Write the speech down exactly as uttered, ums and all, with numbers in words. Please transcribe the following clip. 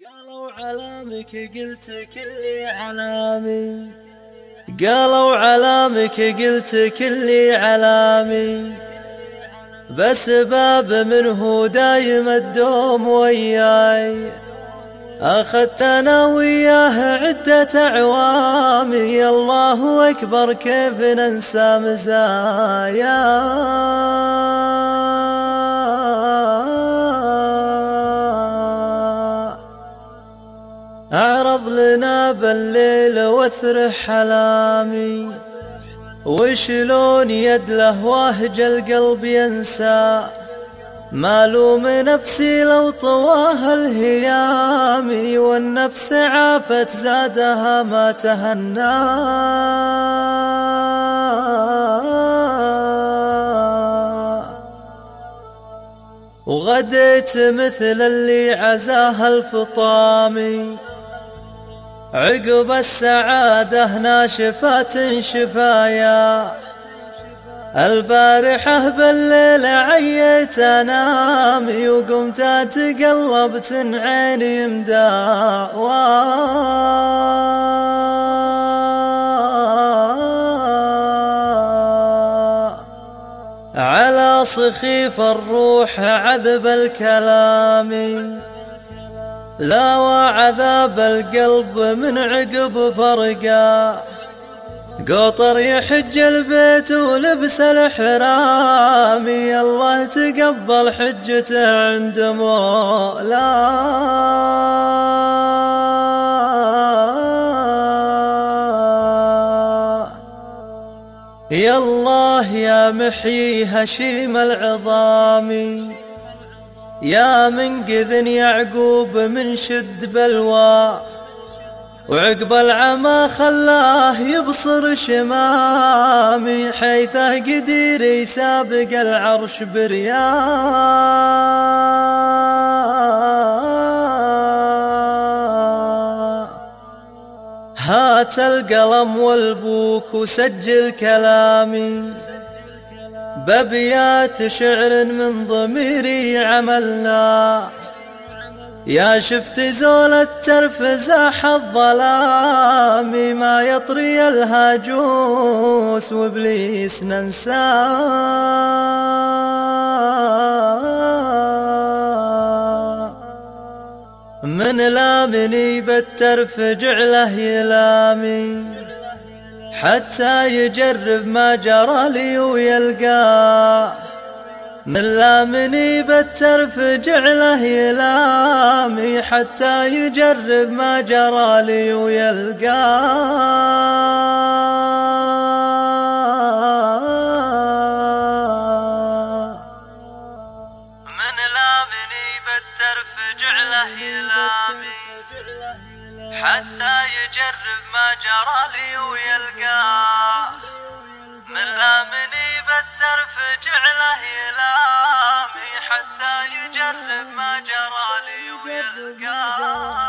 قالوا علامك قلت كلي علامي، قالوا علامك قلت كلي علامي، بس باب منه دايم الدوم وياي، أخذت أنا وياه عدة أعوامي، الله أكبر كيف ننسى مزايا. أعرض لنا بالليل واثرح حلامي، وشلون يد لهواه القلب ينسى، مالوم نفسي لو طواها الهيامي، والنفس عافت زادها ما تهنى. وغديت مثل اللي عزاها الفطامي، عقب السعادة ناشفات شفايا، البارحة بالليل عييت انامي، وقمت تقلبت عيني مداوى. على صخيف الروح عذب الكلام، لا وعذاب القلب من عقب فرقا، قطر يحج البيت ولبس الحرام، الله تقبل حجته عند مولاه. يا الله يا محيي هشيم العظام، يا منقذ يعقوب من شد بلوى، وعقب العمى خلاه يبصر شمامي، حيثه قدير يسابق العرش برياء. هات القلم والبوك وسجل كلامي، بأبيات شعر من ضميري عملنا، يا شفت زول الترف زاح الظلام، ما يطري الهاجوس وابليس ننساه. من لامني بالترف جعله يلامي، حتى يجرب ما جرى لي ويلقاه، من لامني بالترف جعله يلامي، حتى يجرب ما جرى لي ويلقاه. من لامني بالترف جعله يلامي، حتى يجرب ما جرى لي ويلقاه، من لامني بالترف جعله يلامي، حتى يجرب ما جرى لي ويلقاه.